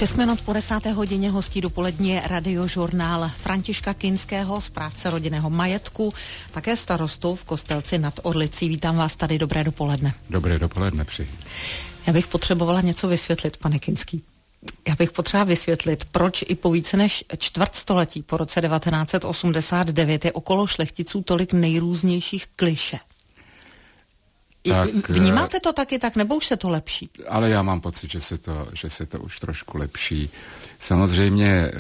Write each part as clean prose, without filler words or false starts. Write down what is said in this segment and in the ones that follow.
6 minut po 10. hodině hostí dopolední radiožurnál Františka Kinského, správce rodinného majetku, také starostu v Kostelci nad Orlicí. Vítám vás tady, dobré dopoledne. Dobré dopoledne, přeji. Já bych potřebovala něco vysvětlit, pane Kinský. Já bych potřeba vysvětlit, proč i po více než čtvrtstoletí po roce 1989 je okolo šlechticů tolik nejrůznějších klišé. Tak, vnímáte to taky tak, nebo už se to lepší? Ale já mám pocit, že se to už trošku lepší. Samozřejmě,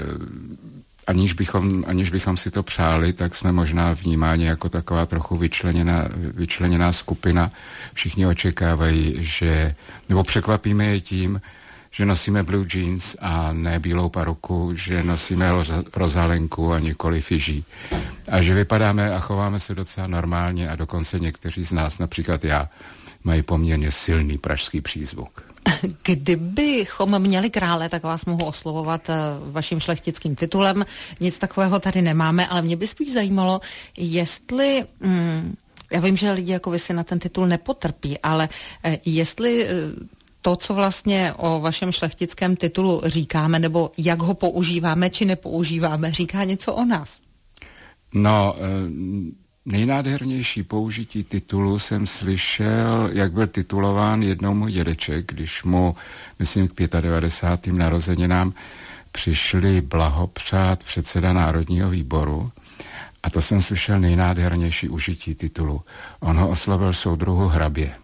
aniž bychom si to přáli, tak jsme možná vnímáni jako taková trochu vyčleněná skupina. Všichni očekávají, nebo překvapíme je tím, že nosíme blue jeans a ne bílou paruku, že nosíme rozhalenku a nikoli fyží. A že vypadáme a chováme se docela normálně a dokonce někteří z nás, například já, mají poměrně silný pražský přízvuk. Kdybychom měli krále, tak vás mohu oslovovat vaším šlechtickým titulem. Nic takového tady nemáme, ale mě by spíš zajímalo, jestli... já vím, že lidi jako vy si na ten titul nepotrpí, ale jestli... to, co vlastně o vašem šlechtickém titulu říkáme, nebo jak ho používáme, či nepoužíváme, říká něco o nás? No, nejnádhernější použití titulu jsem slyšel, jak byl titulován jednou můj dědeček, když mu, myslím, k 95. narozeninám přišli blahopřát předseda Národního výboru. A to jsem slyšel nejnádhernější užití titulu. On ho oslovil soudruhu hrabě.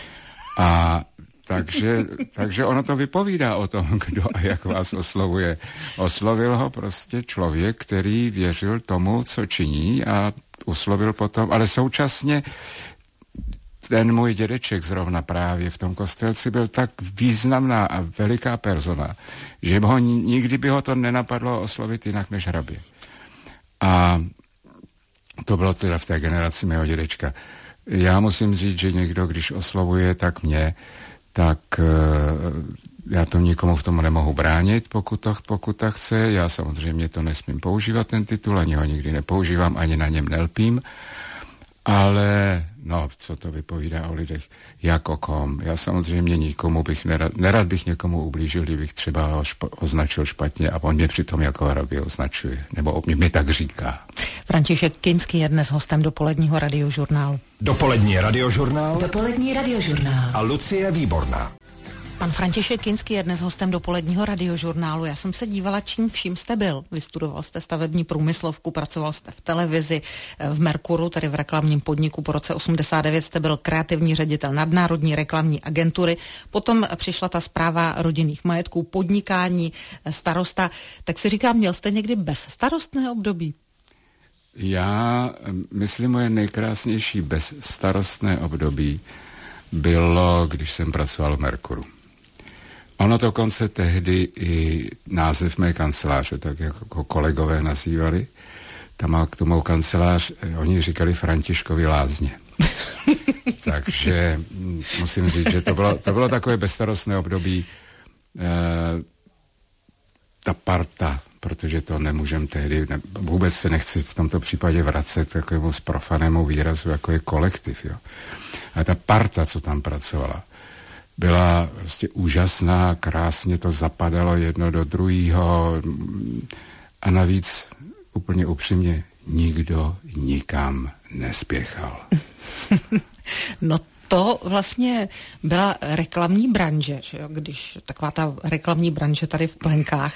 A takže ono to vypovídá o tom, kdo a jak vás oslovuje. Oslovil ho prostě člověk, který věřil tomu, co činí a oslovil potom, ale současně ten můj dědeček zrovna právě v tom Kostelci byl tak významná a veliká persona, že nikdy by ho to nenapadlo oslovit jinak než hrabě. A to bylo teda v té generaci mého dědečka. Já musím říct, že někdo, když oslovuje tak mě, tak já to nikomu v tom nemohu bránit, pokud to chce. Já samozřejmě to nesmím používat, ten titul, ani ho nikdy nepoužívám, ani na něm nelpím. Ale, no, co to vypovídá o lidech, jako kom. Já samozřejmě nikomu bych nerad bych někomu ublížil, kdybych třeba ho označil špatně a on mě přitom jako hrabě označuje, nebo mě tak říká. František Kinský je dnes hostem dopoledního radiožurnálu. Dopolední radiožurnál. Dopolední radiožurnál. A Lucie Výborná. Pan František Kinský je dnes hostem dopoledního radiožurnálu. Já jsem se dívala, čím vším jste byl. Vystudoval jste stavební průmyslovku, pracoval jste v televizi, v Merkuru, tedy v reklamním podniku. Po roce 89 jste byl kreativní ředitel nadnárodní reklamní agentury. Potom přišla ta správa rodinných majetků, podnikání, starosta. Tak si říkám, měl jste někdy bezstarostné období? Já myslím, moje nejkrásnější bezstarostné období bylo, když jsem pracoval v Merkuru. Ono dokonce tehdy i název mé kanceláře, tak jako kolegové nazývali, tam k tomu kancelář, oni říkali Františkovi lázně. Takže musím říct, že to bylo takové bezstarostné období. Ta parta, protože to nemůžem tehdy, vůbec se nechci v tomto případě vracet takovému zprofanému výrazu, jako je kolektiv. Jo. A ta parta, co tam pracovala, byla prostě úžasná, krásně to zapadalo jedno do druhého a navíc úplně upřímně nikdo nikam nespěchal. No to vlastně byla reklamní branže, že jo? Když taková ta reklamní branže tady v Plenkách.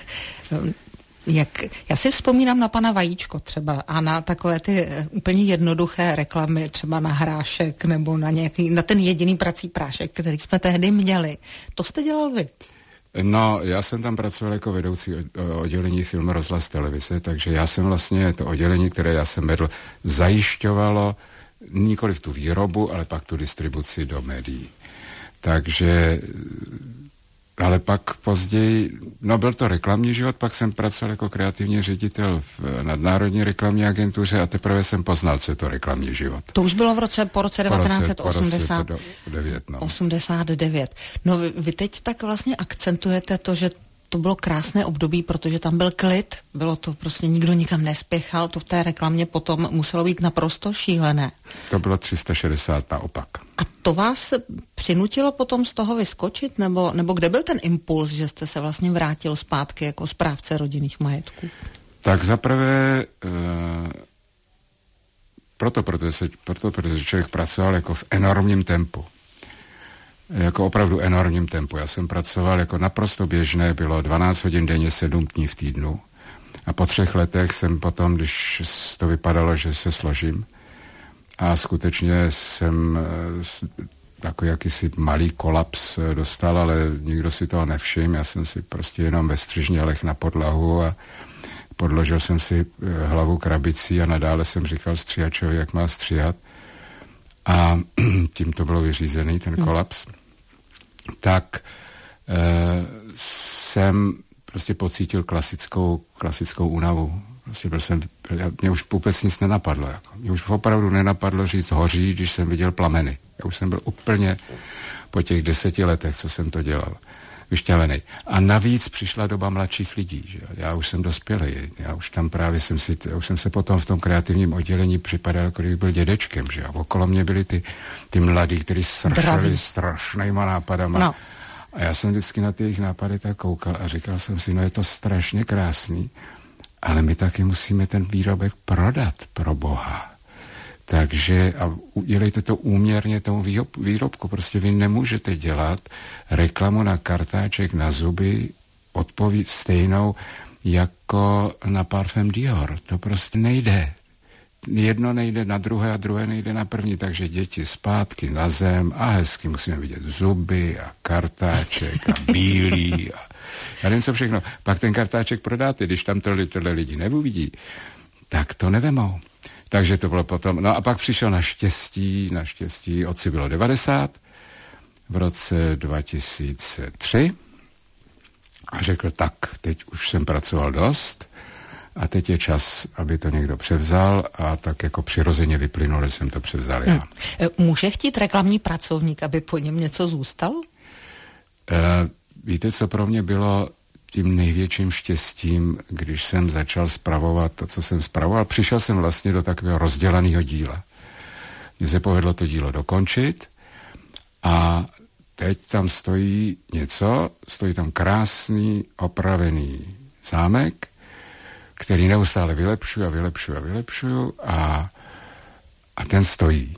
Já si vzpomínám na pana Vajíčko třeba a na takové ty úplně jednoduché reklamy, třeba na hrášek nebo na ten jediný prací prášek, který jsme tehdy měli. To jste dělal vy? No, já jsem tam pracoval jako vedoucí oddělení film, rozhlas, televize, takže já jsem vlastně to oddělení, které já jsem vedl, zajišťovalo nikoli v tu výrobu, ale pak tu distribuci do médií. Takže, ale pak později, no byl to reklamní život, pak jsem pracoval jako kreativní ředitel v nadnárodní reklamní agentuře a teprve jsem poznal, co je to reklamní život. To už bylo po roce 1980. Po roce 89, no. 89. No vy teď tak vlastně akcentujete to, že to bylo krásné období, protože tam byl klid, bylo to prostě nikdo nikam nespěchal, to v té reklamě potom muselo být naprosto šílené. To bylo 360 naopak. A to vás přinutilo potom z toho vyskočit, nebo kde byl ten impuls, že jste se vlastně vrátil zpátky jako správce rodinných majetků? Tak zaprvé protože člověk pracoval jako v enormním tempu. Jako opravdu enormním tempu. Já jsem pracoval jako naprosto běžné, bylo 12 hodin denně, 7 dní v týdnu. A po 3 letech jsem potom, když to vypadalo, že se složím, a skutečně jsem takový jakýsi malý kolaps dostal, ale nikdo si toho nevšiml. Já jsem si prostě jenom ve střižně leh na podlahu a podložil jsem si hlavu krabicí a nadále jsem říkal stříhačovi, jak má stříhat. A tím to bylo vyřízený, ten kolaps. Tak jsem prostě pocítil klasickou únavu. Prostě mě už vůbec nic nenapadlo. Mě už opravdu nenapadlo říct hoří, když jsem viděl plameny. Já už jsem byl úplně po těch 10 letech, co jsem to dělal, vyšťavený. A navíc přišla doba mladších lidí. Že? Já už jsem dospělý. Já už tam právě jsem se potom v tom kreativním oddělení připadal, jako kdyby byl dědečkem. Že? A okolo mě byli ty mladí, kteří sršeli strašnýma nápadama. No. A já jsem vždycky na ty jejich nápady tak koukal a říkal jsem si, no je to strašně krásný, ale my taky musíme ten výrobek prodat, pro Boha. Takže a udělejte to úměrně tomu výrobku. Prostě vy nemůžete dělat reklamu na kartáček na zuby stejnou jako na parfém Dior. To prostě nejde. Jedno nejde na druhé a druhé nejde na první, takže děti zpátky na zem a hezky musíme vidět zuby a kartáček a bílý a já nevím co všechno. Pak ten kartáček prodáte, když tam tohle lidi neuvidí, tak to nevemou. Takže to bylo potom, no a pak přišel naštěstí, otci bylo 90, v roce 2003 a řekl, tak, teď už jsem pracoval dost a teď je čas, aby to někdo převzal a tak jako přirozeně vyplynulo, že jsem to převzal já. Může chtít reklamní pracovník, aby po něm něco zůstalo? Víte, co pro mě bylo tím největším štěstím, když jsem začal spravovat to, co jsem spravoval. Přišel jsem vlastně do takového rozdělaného díla. Mně se povedlo to dílo dokončit a teď tam stojí tam krásný, opravený zámek, který neustále vylepšuju a ten stojí.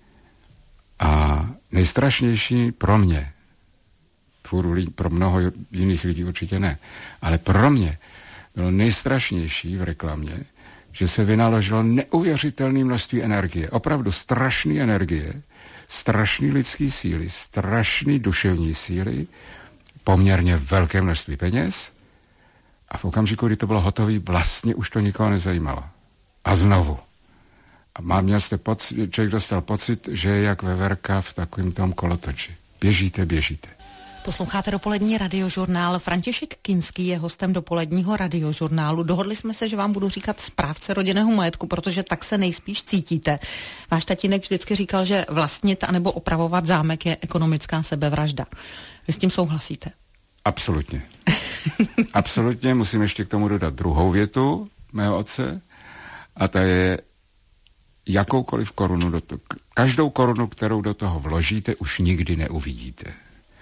A nejstrašnější pro mě, pro mnoho jiných lidí určitě ne, ale pro mě bylo nejstrašnější v reklamě, že se vynaložilo neuvěřitelné množství energie, opravdu strašné energie, strašný lidský síly, strašný duševní síly, poměrně velké množství peněz a v okamžiku, kdy to bylo hotové, vlastně už to nikoho nezajímalo. A znovu. A člověk dostal pocit, že je jak veverka v takovém tom kolotoči. Běžíte. Posloucháte dopolední radiožurnál. František Kinský je hostem dopoledního radiožurnálu. Dohodli jsme se, že vám budu říkat správce rodinného majetku, protože tak se nejspíš cítíte. Váš tatínek vždycky říkal, že vlastnit anebo opravovat zámek je ekonomická sebevražda. Vy s tím souhlasíte? Absolutně. Absolutně, musím ještě k tomu dodat druhou větu mého otce a ta je jakoukoliv korunu každou korunu, kterou do toho vložíte, už nikdy neuvidíte.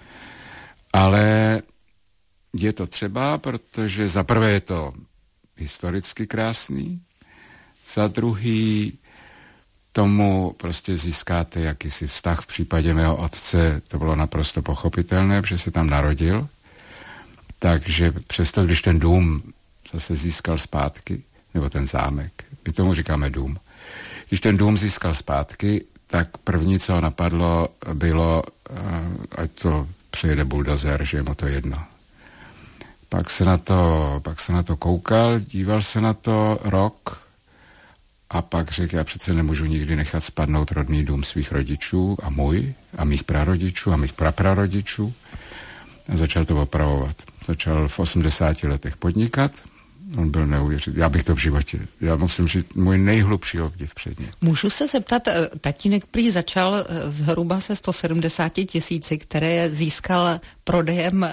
Ale je to třeba, protože za prvé je to historicky krásný, za druhý tomu prostě získáte jakýsi vztah. V případě mého otce to bylo naprosto pochopitelné, protože se tam narodil, takže přesto, když ten dům zase získal zpátky, nebo ten zámek, my tomu říkáme dům, když ten dům získal zpátky, tak první, co ho napadlo, bylo, ať to přijede buldozer, že je mu to jedno. Pak se na to koukal, díval se na to rok a pak řekl, já přece nemůžu nikdy nechat spadnout rodný dům svých rodičů a můj, a mých prarodičů a mých praprarodičů a začal to opravovat. Začal v 80 letech podnikat, on byl neuvěřitelný. Já bych to v životě, já musím říct, můj nejhlubší obdiv před ním. Můžu se zeptat, tatínek prý začal zhruba se 170 000, které získal prodejem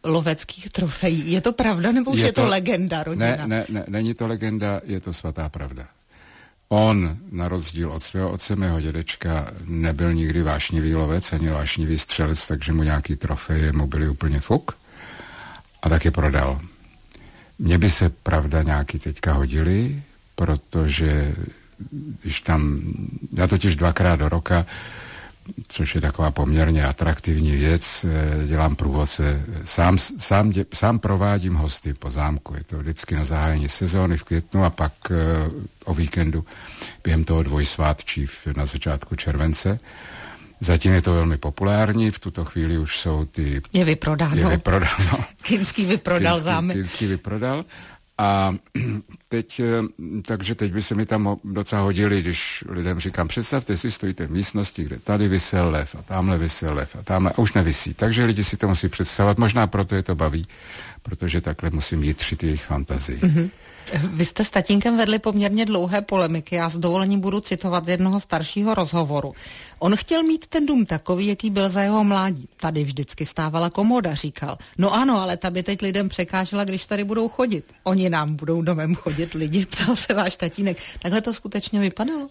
loveckých trofejí. Je to pravda, nebo už je to legenda rodina? Ne, není to legenda, je to svatá pravda. On, na rozdíl od svého otce, mého dědečka, nebyl nikdy vášnivý lovec, ani vášnivý střelec, takže mu nějaký trofeje mu byly úplně fuk. A tak je prodal. Mně by se pravda nějaký teďka hodily, protože když tam, já totiž 2krát do roka, což je taková poměrně atraktivní věc, dělám průvodce, sám provádím hosty po zámku. Je to vždycky na zahájení sezóny v květnu a pak o víkendu během toho dvojsvátčí na začátku července. Zatím je to velmi populární, v tuto chvíli už jsou ty... Je vyprodáno. Kinský vyprodal zámek. Kinský vyprodal. A takže teď by se mi tam docela hodili, když lidem říkám, představte si, stojíte v místnosti, kde tady visel lev a tamhle visel lev a tamhle a už nevisí. Takže lidi si to musí představovat, možná proto je to baví, protože takhle musím jitřit jejich fantazii. Mm-hmm. Vy jste s tatínkem vedli poměrně dlouhé polemiky, já s dovolením budu citovat z jednoho staršího rozhovoru. On chtěl mít ten dům takový, jaký byl za jeho mládí. Tady vždycky stávala komoda, říkal. No ano, ale ta by teď lidem překážela, když tady budou chodit. Oni nám budou domem chodit lidi, ptal se váš tatínek. Takhle to skutečně vypadalo?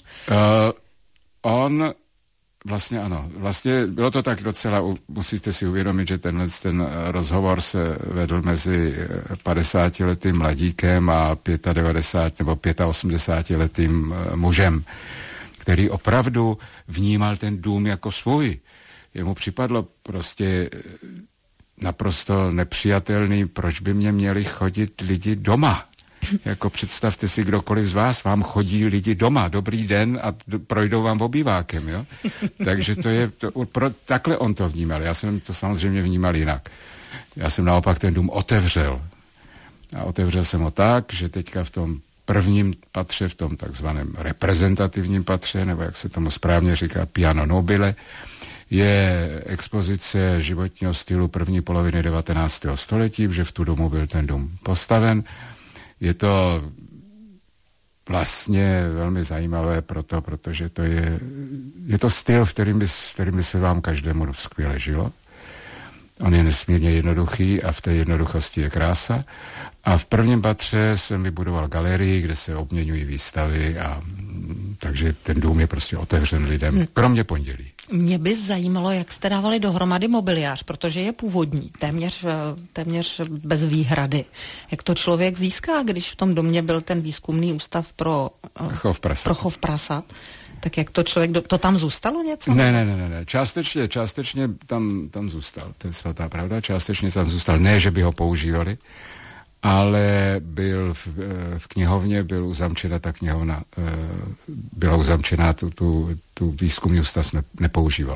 Vlastně ano. Vlastně bylo to tak docela, musíte si uvědomit, že ten rozhovor se vedl mezi 50letým mladíkem a 95 nebo 85letým mužem, který opravdu vnímal ten dům jako svůj. Jemu připadlo prostě naprosto nepřijatelný, proč by mě měli chodit lidi doma. Jako představte si, kdokoliv z vás, vám chodí lidi doma, dobrý den a projdou vám obývákem, jo. Takže takhle on to vnímal. Já jsem to samozřejmě vnímal jinak. Já jsem naopak ten dům otevřel. A otevřel jsem ho tak, že teďka v tom prvním patře, v tom takzvaném reprezentativním patře, nebo jak se tomu správně říká, piano nobile, je expozice životního stylu první poloviny 19. století, že v tu domu byl ten dům postaven. Je to vlastně velmi zajímavé protože je to styl, v kterým by se vám každému skvěle žilo. On je nesmírně jednoduchý a v té jednoduchosti je krása. A v prvním patře jsem vybudoval galerii, kde se obměňují výstavy takže ten dům je prostě otevřen lidem, kromě pondělí. Mě by zajímalo, jak jste dávali dohromady mobiliář, protože je původní, téměř bez výhrady. Jak to člověk získá, když v tom domě byl ten výzkumný ústav pro chov prasat? Tak jak to člověk, to tam zůstalo něco? Ne. Částečně tam zůstal, to je svatá pravda, částečně tam zůstal. Ne, že by ho používali, ale byl v knihovně, byl uzamčena ta knihovna, byla uzamčená, tu výzkumný ústav nepoužíval.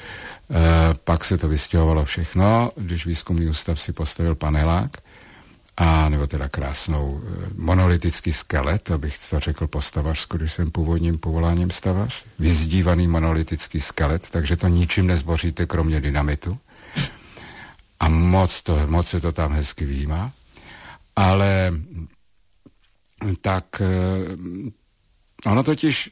Pak se to vystěhovalo všechno, když výzkumný ústav si postavil panelák, nebo teda krásnou monolitický skelet, abych to řekl po stavařsku, když jsem původním povoláním stavař, vyzdívaný monolitický skelet, takže to ničím nezboříte, kromě dynamitu. A moc se to tam hezky vyjímá. Ale tak ono totiž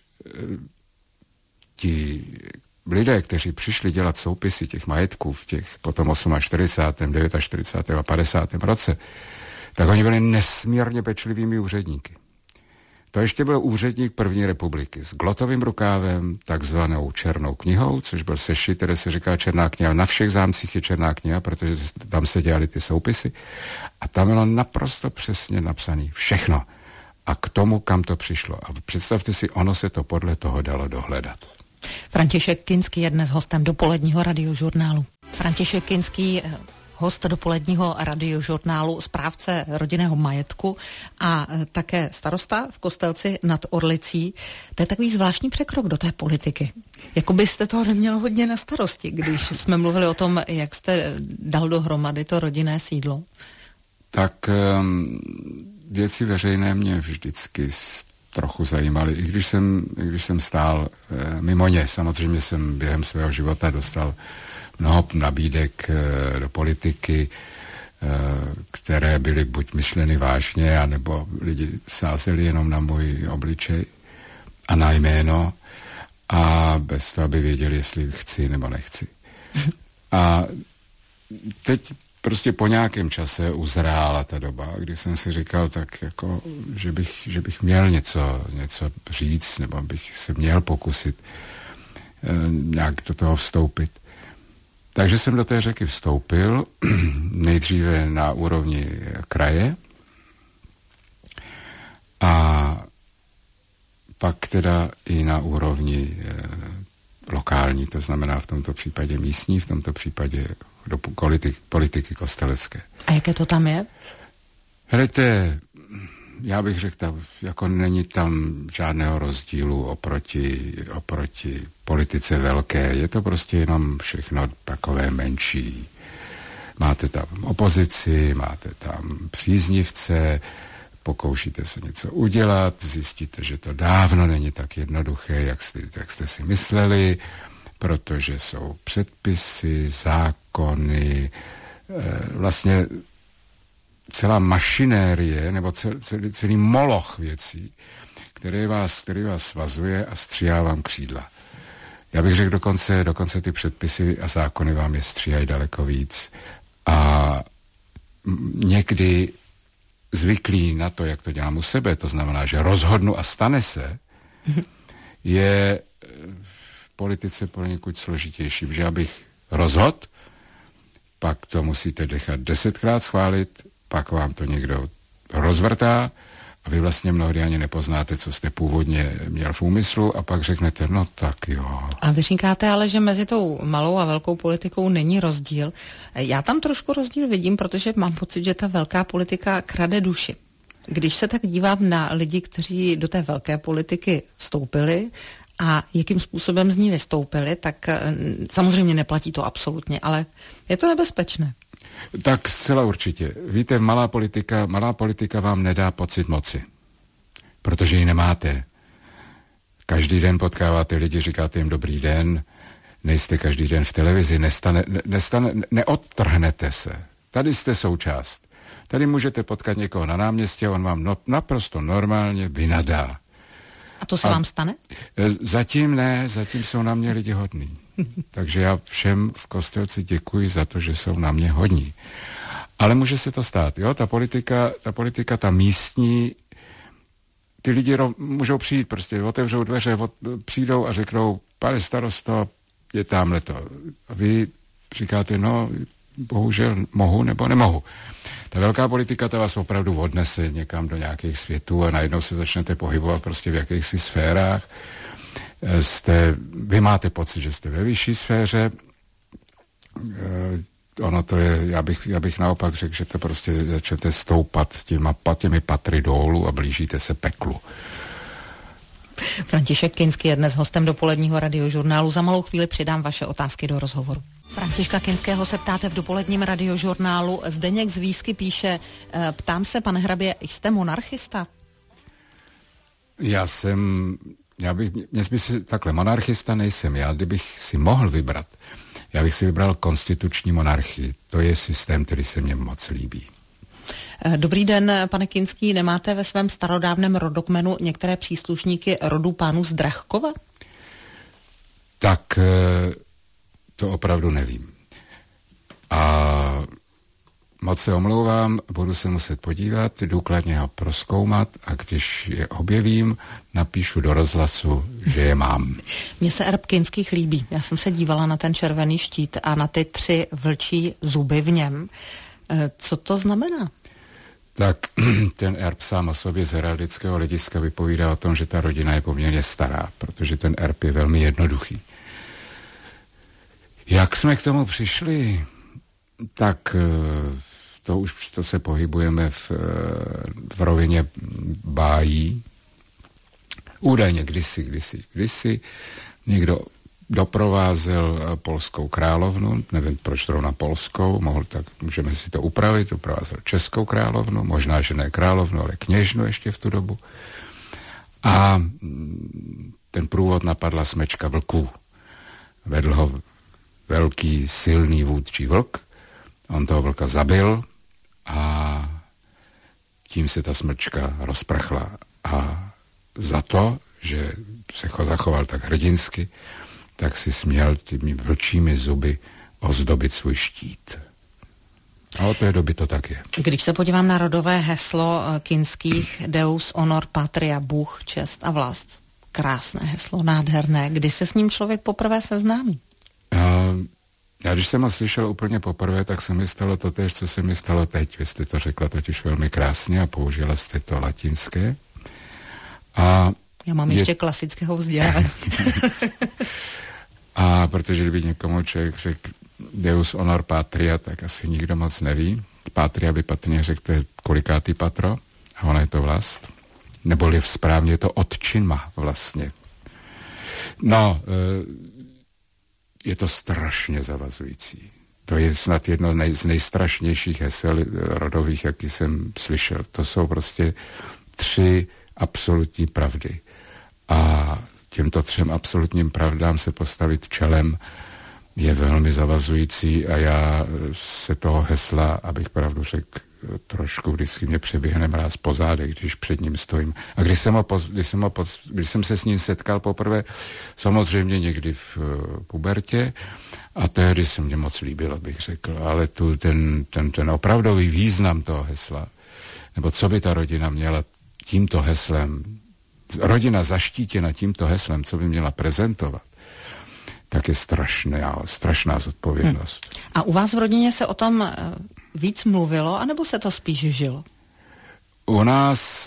ti lidé, kteří přišli dělat soupisy těch majetků v těch potom 48., 49. a 50. roce, tak oni byli nesmírně pečlivými úředníky. To ještě byl úředník první republiky s glotovým rukávem, takzvanou černou knihou, což byl sešit, které se říká černá kniha. Na všech zámcích je černá kniha, protože tam se dělaly ty soupisy. A tam bylo naprosto přesně napsané všechno. A k tomu, kam to přišlo. A představte si, ono se to podle toho dalo dohledat. František Kinský je dnes hostem dopoledního radiožurnálu. František Kinský, host dopoledního radiožurnálu, správce rodinného majetku a také starosta v Kostelci nad Orlicí. To je takový zvláštní překrok do té politiky. Jako byste toho neměl hodně na starosti, když jsme mluvili o tom, jak jste dal dohromady to rodinné sídlo. Tak věci veřejné mě vždycky trochu zajímaly, i když jsem stál mimo ně. Samozřejmě jsem během svého života dostal mnoho nabídek do politiky, které byly buď myšleny vážně, anebo lidi sázeli jenom na můj obličej a na jméno a bez toho, aby věděli, jestli chci nebo nechci. A teď prostě po nějakém čase uzrála ta doba, kdy jsem si říkal tak jako, že bych měl něco říct, nebo bych se měl pokusit nějak do toho vstoupit. Takže jsem do té řeky vstoupil, nejdříve na úrovni kraje a pak teda i na úrovni lokální, to znamená v tomto případě místní, v tomto případě do politiky kostelecké. A jaké to tam je? Helejte, já bych řekl, jako není tam žádného rozdílu oproti politice velké. Je to prostě jenom všechno takové menší. Máte tam opozici, máte tam příznivce, pokoušíte se něco udělat, zjistíte, že to dávno není tak jednoduché, jak jste si mysleli, protože jsou předpisy, zákony, vlastně celá mašinérie, nebo celý moloch věcí, který vás svazuje a stříhá vám křídla. Já bych řekl, dokonce ty předpisy a zákony vám je stříhají daleko víc. A někdy zvyklý na to, jak to dělám u sebe, to znamená, že rozhodnu a stane se, je v politice poněkud složitější, protože abych rozhodl, pak to musíte nechat 10krát schválit, pak vám to někdo rozvrtá a vy vlastně mnohdy ani nepoznáte, co jste původně měl v úmyslu a pak řeknete, no tak jo. A vy říkáte ale, že mezi tou malou a velkou politikou není rozdíl. Já tam trošku rozdíl vidím, protože mám pocit, že ta velká politika krade duši. Když se tak dívám na lidi, kteří do té velké politiky vstoupili a jakým způsobem z ní vystoupili, tak samozřejmě neplatí to absolutně, ale je to nebezpečné. Tak zcela určitě. Víte, malá politika vám nedá pocit moci, protože ji nemáte. Každý den potkáváte lidi, říkáte jim dobrý den, nejste každý den v televizi, neodtrhnete se. Tady jste součást. Tady můžete potkat někoho na náměstí a on vám naprosto normálně vynadá. A to se vám stane? Zatím ne, zatím jsou na mě lidi hodní. Takže já všem v Kostelci děkuji za to, že jsou na mě hodní. Ale může se to stát, jo? Ta politika, ta místní, ty lidi můžou přijít, prostě otevřou dveře, přijdou a řeknou, pane starosto, je tamhleto. A vy říkáte, no, bohužel mohu nebo nemohu. Ta velká politika, ta vás opravdu odnese někam do nějakých světů a najednou se začnete pohybovat prostě v jakýchsi sférách. Vy máte pocit, že jste ve vyšší sféře. Ono to je, já bych naopak řekl, že to prostě začnete stoupat těmi patry dolů a blížíte se peklu. František Kinský je dnes hostem dopoledního radiožurnálu. Za malou chvíli přidám vaše otázky do rozhovoru. Františka Kinského se ptáte v dopoledním radiožurnálu. Zdeněk z Výsky píše, ptám se, pane hrabě, jste monarchista? Takhle, monarchista nejsem. Já, kdybych si mohl vybrat, já bych si vybral konstituční monarchii. To je systém, který se mně moc líbí. Dobrý den, pane Kinský. Nemáte ve svém starodávném rodokmenu některé příslušníky rodu pánů z Drahkova? Tak to opravdu nevím. A moc se omlouvám, budu se muset podívat, důkladně ho prozkoumat a když je objevím, napíšu do rozhlasu, že je mám. Mně se erb Kinských líbí. Já jsem se dívala na ten červený štít a na ty 3 vlčí zuby v něm. Co to znamená? Tak ten erb sám o sobě z heraldického hlediska vypovídá o tom, že ta rodina je poměrně stará, protože ten erb je velmi jednoduchý. Jak jsme k tomu přišli? Tak to se pohybujeme v rovině bájí. Údajně kdysi někdo doprovázel polskou královnu, nevím proč zrovna polskou, můžeme si to upravit, doprovázel českou královnu, možná, že ne královnu, ale kněžnu ještě v tu dobu. A ten průvod napadla smečka vlků. Vedl ho velký, silný vůdčí vlk, on toho vlka zabil a tím se ta smrčka rozprchla. A za to, že se zachoval tak hrdinsky, tak si směl těmi vlčími zuby ozdobit svůj štít. A od té doby to tak je. Když se podívám na rodové heslo kinských Deus honor patria, Bůh, čest a vlast. Krásné heslo, nádherné. Kdy se s ním člověk poprvé seznámí? Já když jsem ho slyšel úplně poprvé, tak se mi stalo totéž, co se mi stalo teď. Vy jste to řekla totiž velmi krásně a použila jste to latinské. A já mám ještě klasického vzdělání. A protože kdyby někomu člověk řekl Deus honor patria, tak asi nikdo moc neví. Patria by patrně řekl, to je kolikátý patro, a ona je to vlast. Neboli správně je to otčinma vlastně. No, je to strašně zavazující. To je snad jedno z nejstrašnějších hesel rodových, jaký jsem slyšel. To jsou prostě 3 absolutní pravdy. A těmto 3 absolutním pravdám se postavit čelem je velmi zavazující a já se toho hesla, abych pravdu řekl, trošku vždycky mě přeběhne mráz po zádech, když před ním stojím. A když jsem se s ním setkal poprvé, samozřejmě někdy v pubertě, a tehdy se mě moc líbilo, bych řekl, ale tu ten opravdový význam toho hesla, nebo co by ta rodina měla tímto heslem, rodina zaštítěna tímto heslem, co by měla prezentovat, tak je strašná zodpovědnost. A u vás v rodině se o tom víc mluvilo, anebo se to spíš žilo? U nás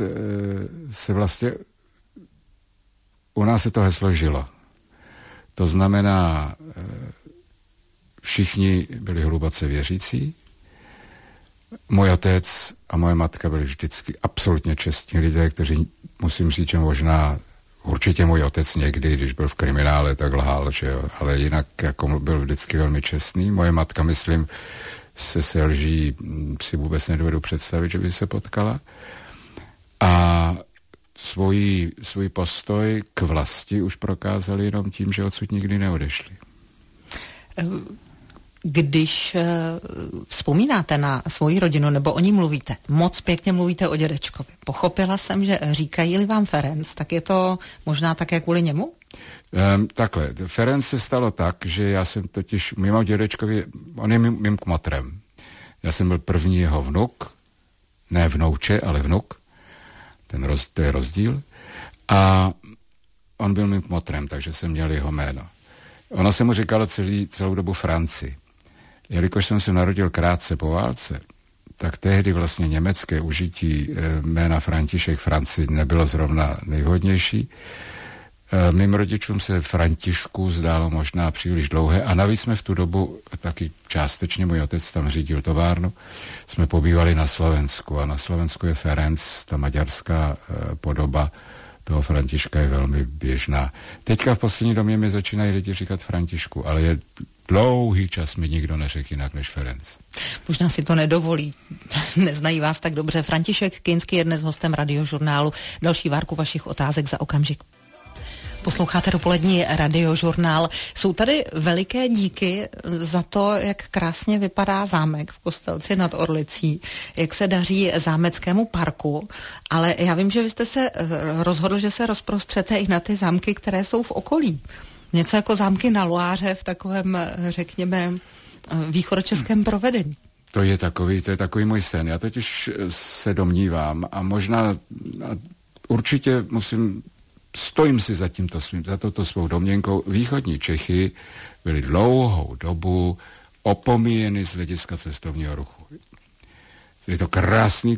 se to heslo žilo. To znamená, všichni byli hluboce věřící. Můj otec a moje matka byli vždycky absolutně čestní lidé, kteří, musím říct, že možná určitě můj otec někdy, když byl v kriminále, tak lhal, že jo, ale jinak jako byl vždycky velmi čestný. Moje matka, myslím, se lží si vůbec nedovedu představit, že by se potkala. A svůj postoj k vlasti už prokázali jenom tím, že odsud nikdy neodešli. Když vzpomínáte na svoji rodinu, nebo o ní mluvíte, moc pěkně mluvíte o dědečkovi. Pochopila jsem, že říkají-li vám Ferenc, tak je to možná také kvůli němu? Takhle, Ferenc se stalo tak, že já jsem totiž, mimo dědečkovi, on je mým kmotrem. Já jsem byl první jeho vnuk, ne vnouče, ale vnuk, to je rozdíl, a on byl mým kmotrem, takže jsem měl jeho jméno. Ono se mu říkalo celou dobu Franci. Jelikož jsem se narodil krátce po válce, tak tehdy vlastně německé užití jména František Franci nebylo zrovna nejvhodnější. Mým rodičům se Františku zdálo možná příliš dlouhé a navíc jsme v tu dobu, taky částečně můj otec tam řídil továrnu, jsme pobývali na Slovensku a na Slovensku je Ferenc, ta maďarská podoba toho Františka je velmi běžná. Teďka v poslední době mi začínají lidi říkat Františku, ale je dlouhý čas mi nikdo neřekl jinak než Ferenc. Možná si to nedovolí, neznají vás tak dobře. František Kinský je dnes hostem Radiožurnálu. Další várku vašich otázek za okamžik. Posloucháte dopolední Radiožurnál. Jsou tady veliké díky za to, jak krásně vypadá zámek v Kostelci nad Orlicí, jak se daří zámeckému parku, ale já vím, že vy jste se rozhodl, že se rozprostřete i na ty zámky, které jsou v okolí. Něco jako zámky na Loáře v takovém, řekněme, východočeském provedení. To je takový můj sen. Já totiž se domnívám a možná určitě stojím si za touto svou domněnkou. Východní Čechy byly dlouhou dobu opomíjeny z hlediska cestovního ruchu. Je to krásný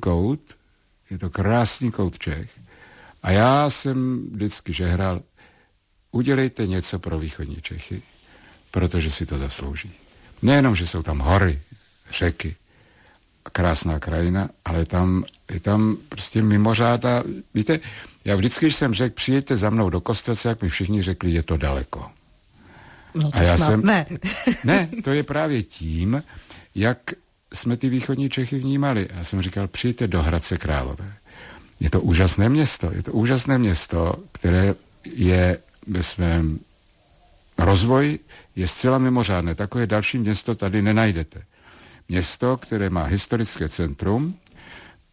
kout Čech. A já jsem vždycky žehral, udělejte něco pro východní Čechy, protože si to zaslouží. Nejenom, že jsou tam hory, řeky, krásná krajina, ale je tam prostě mimořádná. Víte, já vždycky, když jsem řekl, přijďte za mnou do Kostelce, jak mi všichni řekli, je to daleko. No to a já Ne, to je právě tím, jak jsme ty východní Čechy vnímali. Já jsem říkal, přijďte do Hradce Králové. Je to úžasné město, které je ve svém rozvoji je zcela mimořádné. Takové další město tady nenajdete. Město, které má historické centrum,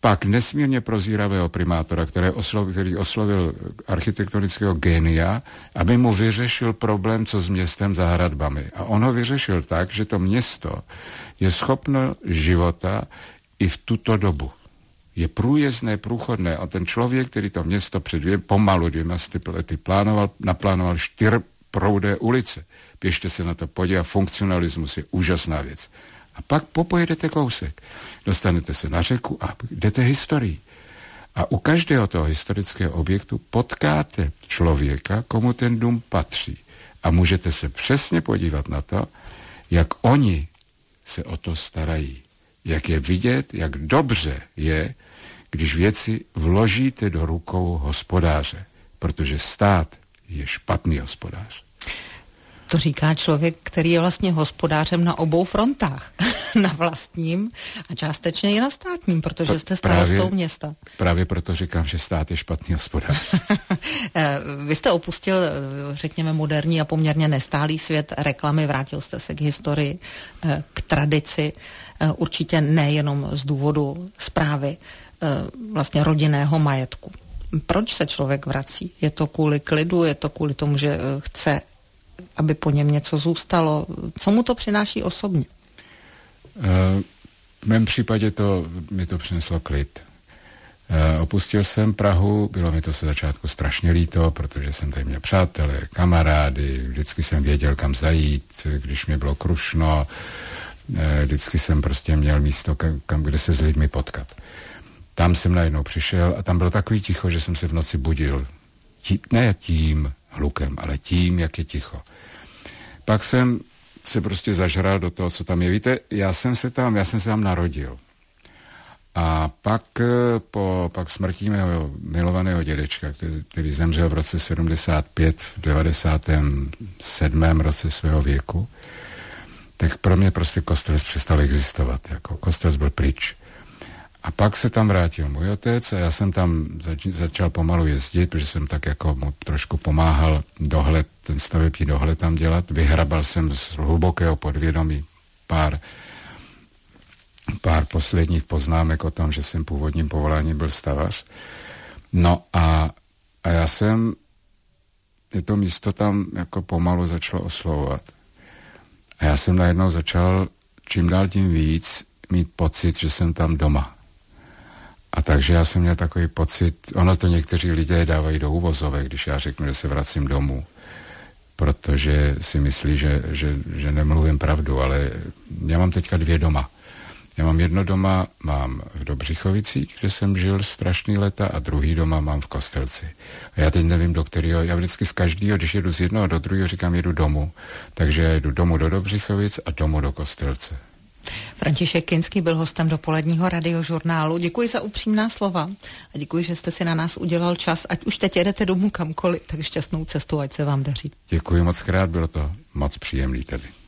pak nesmírně prozíravého primátora, který oslovil architektonického génia, aby mu vyřešil problém, co s městem za hradbami. A on ho vyřešil tak, že to město je schopno života i v tuto dobu. Je průjezdné, průchodné a ten člověk, který to město před pomalu 200 lety naplánoval 4 proudé ulice. Běžte se na to podívat, funkcionalismus je úžasná věc. A pak popojedete kousek, dostanete se na řeku a jdete historii. A u každého toho historického objektu potkáte člověka, komu ten dům patří. A můžete se přesně podívat na to, jak oni se o to starají. Jak je vidět, jak dobře je, když věci vložíte do rukou hospodáře. Protože stát je špatný hospodář. To říká člověk, který je vlastně hospodářem na obou frontách. Na vlastním a částečně i na státním, protože jste starostou města. Právě proto říkám, že stát je špatný hospodář. Vy jste opustil, řekněme, moderní a poměrně nestálý svět reklamy, vrátil jste se k historii, k tradici, určitě nejenom z důvodu správy vlastně rodinného majetku. Proč se člověk vrací? Je to kvůli klidu, je to kvůli tomu, že chce, aby po něm něco zůstalo? Co mu to přináší osobně? V mém případě mi to přineslo klid. Opustil jsem Prahu, bylo mi to se začátku strašně líto, protože jsem tady měl přátelé, kamarády, vždycky jsem věděl, kam zajít, když mi bylo krušno, vždycky jsem prostě měl místo, kde se s lidmi potkat. Tam jsem najednou přišel a tam bylo takový ticho, že jsem se v noci budil. Ne tím hlukem, ale tím, jak je ticho. Pak jsem se prostě zažral do toho, co tam je. Víte, já jsem se tam narodil. A pak smrtí mého milovaného dědečka, který zemřel v roce 75, v 97. roce svého věku, tak pro mě prostě Kostelec přestal existovat. Jako Kostelec byl pryč. A pak se tam vrátil můj otec a já jsem tam začal pomalu jezdit, protože jsem tak jako mu trošku pomáhal ten stavební dohled tam dělat. Vyhrabal jsem z hlubokého podvědomí pár posledních poznámek o tom, že jsem původním povoláním byl stavař. No a je to místo tam jako pomalu začalo oslovovat. A já jsem najednou začal čím dál tím víc mít pocit, že jsem tam doma. A takže já jsem měl takový pocit, ono to někteří lidé dávají do uvozovek, když já řeknu, že se vracím domů, protože si myslí, že nemluvím pravdu, ale já mám teďka 2 doma. Já mám jedno doma, mám v Dobřichovicích, kde jsem žil strašný leta, a druhý doma mám v Kostelci. A já teď nevím, do kterého, já vždycky z každého, když jedu z jednoho do druhého, říkám, jedu domů. Takže já jedu domů do Dobřichovic a domů do Kostelce. František Kinský byl hostem dopoledního radiožurnálu. Děkuji za upřímná slova a děkuji, že jste si na nás udělal čas. Ať už teď jedete domů kamkoliv, tak šťastnou cestu, ať se vám daří. Děkuji moc krát, bylo to moc příjemný tady.